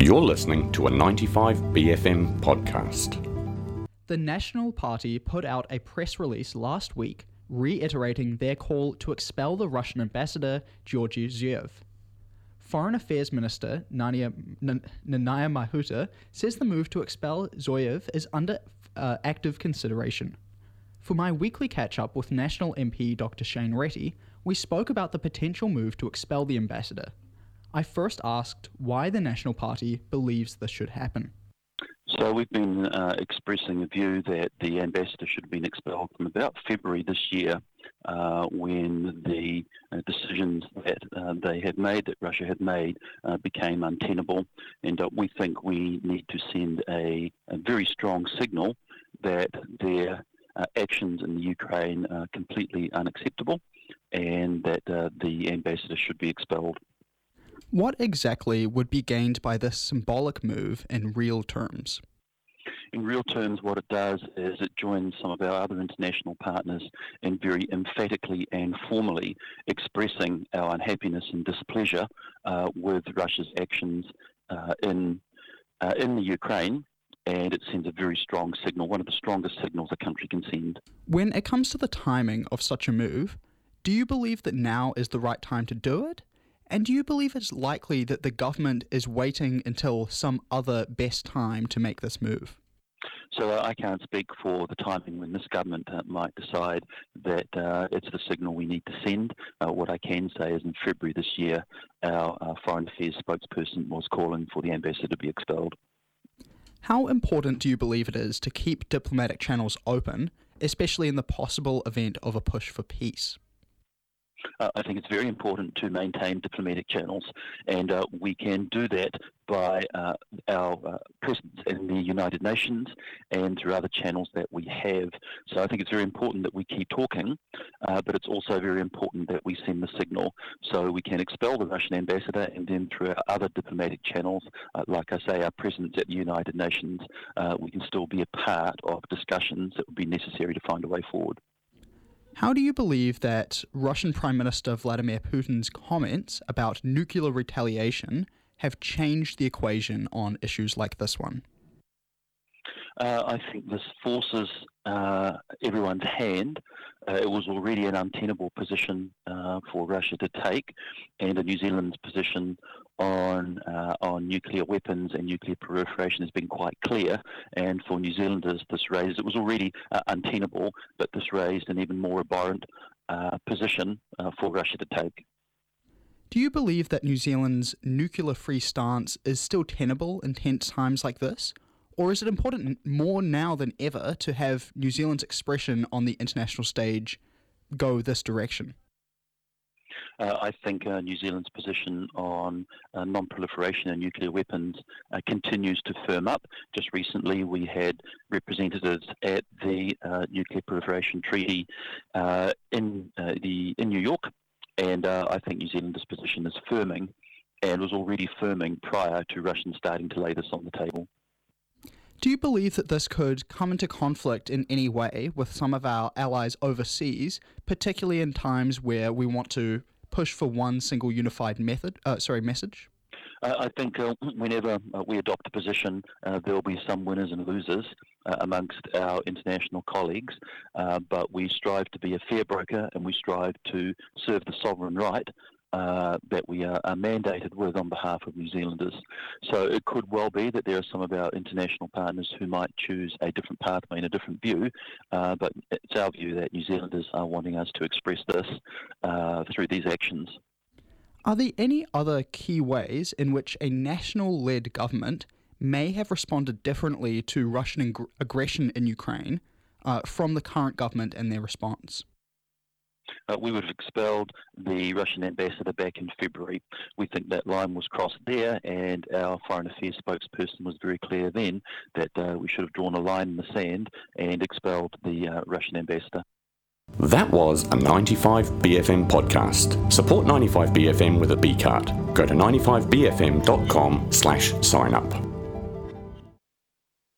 You're listening to a 95BFM podcast. The National Party put out a press release last week reiterating their call to expel the Russian ambassador, Georgy Zhuev. Foreign Affairs Minister Nania Mahuta says the move to expel Zhuev is under active consideration. For my weekly catch-up with National MP Dr. Shane Reti, we spoke about the potential move to expel the ambassador. I first asked why the National Party believes this should happen. So we've been expressing a view that the ambassador should have been expelled from about February this year when the decisions that they had made, that Russia had made, became untenable. And we think we need to send a very strong signal that their actions in the Ukraine are completely unacceptable and that the ambassador should be expelled. What exactly would be gained by this symbolic move in real terms? In real terms, what it does is it joins some of our other international partners in very emphatically and formally expressing our unhappiness and displeasure with Russia's actions in the Ukraine, and it sends a very strong signal, one of the strongest signals a country can send. When it comes to the timing of such a move, do you believe that now is the right time to do it? And do you believe it's likely that the government is waiting until some other best time to make this move? So I can't speak for the timing when this government might decide that it's the signal we need to send. What I can say is in February this year, our Foreign Affairs spokesperson was calling for the ambassador to be expelled. How important do you believe it is to keep diplomatic channels open, especially in the possible event of a push for peace? I think it's very important to maintain diplomatic channels, and we can do that by our presence in the United Nations and through other channels that we have. So I think it's very important that we keep talking, but it's also very important that we send the signal so we can expel the Russian ambassador, and then through our other diplomatic channels, like I say, our presence at the United Nations, we can still be a part of discussions that would be necessary to find a way forward. How do you believe that Russian Prime Minister Vladimir Putin's comments about nuclear retaliation have changed the equation on issues like this one? I think this forces everyone's hand. It was already an untenable position for Russia to take, and New Zealand's position on nuclear weapons and nuclear proliferation has been quite clear. And for New Zealanders, it was already untenable, but this raised an even more abhorrent position for Russia to take. Do you believe that New Zealand's nuclear-free stance is still tenable in tense times like this? Or is it important more now than ever to have New Zealand's expression on the international stage go this direction? I think New Zealand's position on non-proliferation and nuclear weapons continues to firm up. Just recently we had representatives at the Nuclear Proliferation Treaty in New York, and I think New Zealand's position is firming and was already firming prior to Russians starting to lay this on the table. Do you believe that this could come into conflict in any way with some of our allies overseas, particularly in times where we want to push for one single unified message? I think whenever we adopt a position, there will be some winners and losers amongst our international colleagues, but we strive to be a fair broker and we strive to serve the sovereign right that we are mandated with on behalf of New Zealanders. So it could well be that there are some of our international partners who might choose a different pathway and a different view, but it's our view that New Zealanders are wanting us to express this through these actions. Are there any other key ways in which a national-led government may have responded differently to Russian aggression in Ukraine from the current government and their response? We would have expelled the Russian ambassador back in February. We think that line was crossed there, and our Foreign Affairs spokesperson was very clear then that we should have drawn a line in the sand and expelled the Russian ambassador. That was a 95BFM podcast. Support 95BFM with a B card. Go to 95bfm.com/sign up.